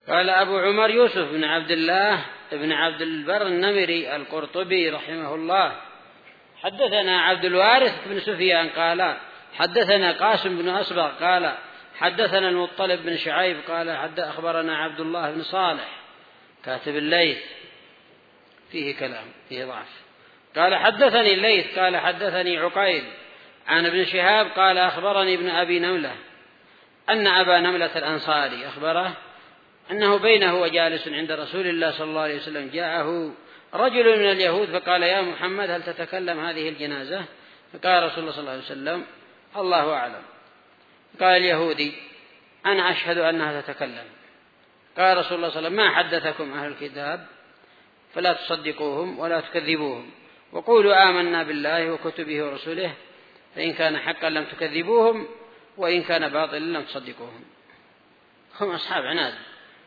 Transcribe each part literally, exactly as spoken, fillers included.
قال أبو عمر يوسف بن عبد الله بن عبد البر النمري القرطبي رحمه الله حدثنا عبد الوارث بن سفيان قال حدثنا قاسم بن أصبغ قال حدثنا المطلب بن شعيب قال حد أخبرنا عبد الله بن صالح كاتب الليث فيه كلام فيه ضعف قال حدثني الليث قال حدثني عقيل عن ابن شهاب قال أخبرني ابن أبي نملة أن أبا نملة الأنصاري أخبره أنه بينه وجالس عند رسول الله صلى الله عليه وسلم جاءه رجل من اليهود فقال يا محمد هل تتكلم هذه الجنازة؟ فقال رسول الله صلى الله عليه وسلم الله أعلم. قال اليهودي أنا أشهد أنها تتكلم. قال رسول الله صلى الله عليه وسلم ما حدثكم أهل الكتاب فلا تصدقوهم ولا تكذبوهم وقولوا آمنا بالله وكتبه ورسوله فإن كان حقا لم تكذبوهم وإن كان باطلا لم تصدقوهم. هم أصحاب عناد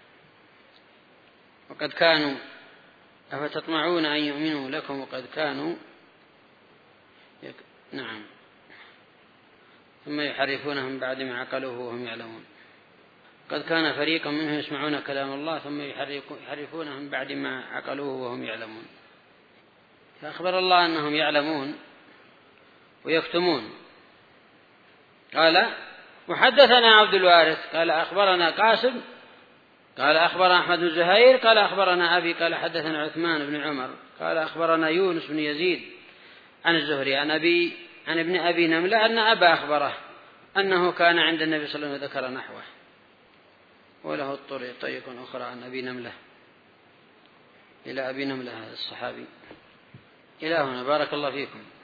وقد كانوا أفتطمعون أن يؤمنوا لكم وقد كانوا يك... نعم ثم يحرفونه من بعد ما عقلوه وهم يعلمون. قد كان فريقا منهم يسمعون كلام الله ثم يحرفونه من بعد ما عقلوه وهم يعلمون. فأخبر الله أنهم يعلمون ويكتمون. قال وحدثنا عبد الوارث قال أخبرنا قاسم قال أخبرنا أحمد بن زهير قال أخبرنا أبي قال حدثنا عثمان بن عمر قال أخبرنا يونس بن يزيد عن الزهري عن أبي عن ابن أبي نملة أن أبا أخبره أنه كان عند النبي صلى الله عليه وسلم وذكر نحوه. وله الطريق طريق أخرى عن أبي نملة إلى أبي نملة هذا الصحابي. إلى هنا بارك الله فيكم.